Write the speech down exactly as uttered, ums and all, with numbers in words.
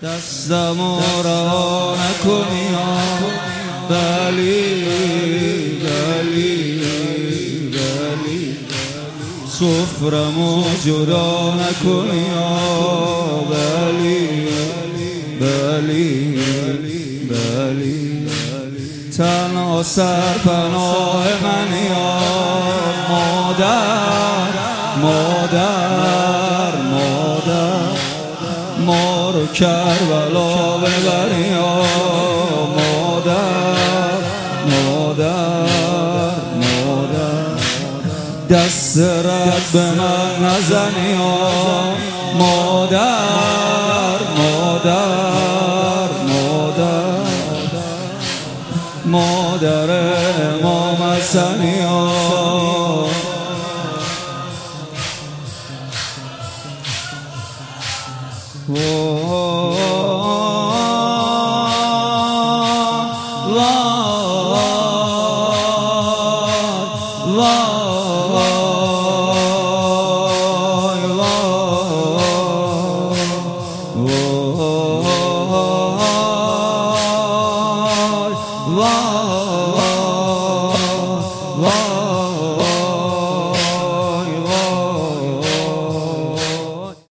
دستمو رها نکنی بلی بلی بلی سفرمو جدا نکنی بلی بلی بلی تنها سرپناه منی مادر مادر مادر ما رو کربلا ببری مادر مادر مادر دست رد به من نزنی مادر مادر مادر مادر امام حسنی